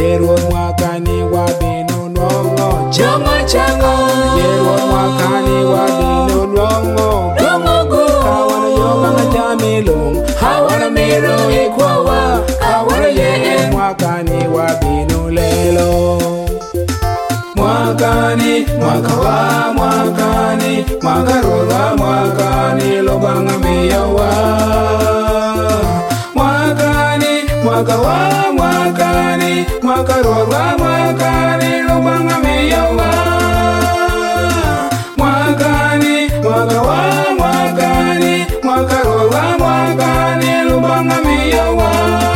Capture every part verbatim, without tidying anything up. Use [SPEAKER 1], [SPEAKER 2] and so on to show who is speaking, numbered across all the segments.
[SPEAKER 1] yero mwakani wabino nongo chongo chongo yero mwakani wabino nongo gongo go kawana yoga ngajamilong hawana miro ikwawa kawana ye mwakani wabino lelo mwakani mwakawa mwakani mwakarora mwakani lobanga miyawa mwakani mwakawa mwakani mwakarora mwakani lobanga miyawa mwakani mwakawa mwakani mwakarora mwakani lobanga miyawa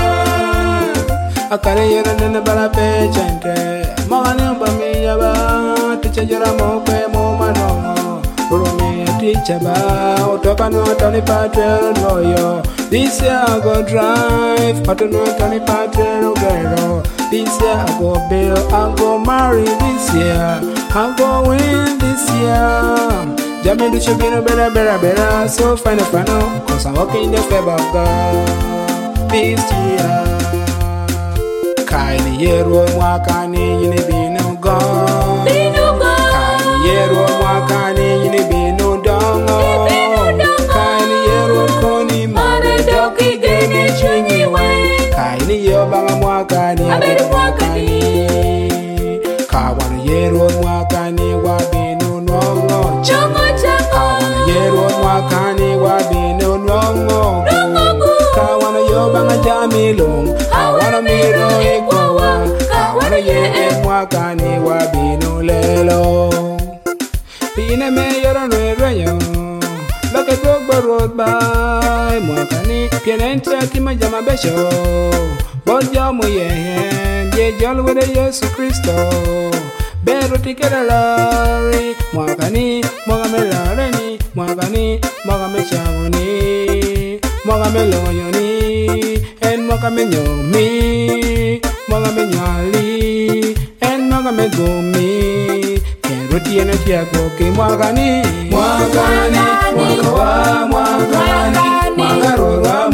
[SPEAKER 1] akare yera nene bala pechente magani mbamiyawa tichejera mokwe momano Urumi tichaba utoka no Tony Patrol loyo this year I go drive but no Tony Patrol girl this year I go bill I go marry this year I go win this year Jamie do you get better better better so fine fine cause I'm walking the favor of God this year Kaini yero mwakani yini binu gone Binu gone Kaini yero mwakani yini binu dongo Kaini yero koni mare doki gene chinyi wai Kaini yo banga mwakani abiru mwakani Kawana yero mwakani wabinu nongo Chongo chongo Kawana yero mwakani wabinu nongo Kawana yo banga jamilong Hawana miro ikwawa Kawana ye mwakani wabinu lelo Pine me yoro nwereyo Loke drogba road by Mwakani pienente kima jama besho Bodja mu yehen Ye jol wede Yesu Kristo Bero tikera lari Mwakani mwaga me lareni Mwakani mwaga me shamoni Mwaga me loyoni En mwaga me nyomi Mwaga me nyali En mwaga me gomi Kero tiene tiago ke mwakani Mwakani Mwakawa mwakani Mwakarora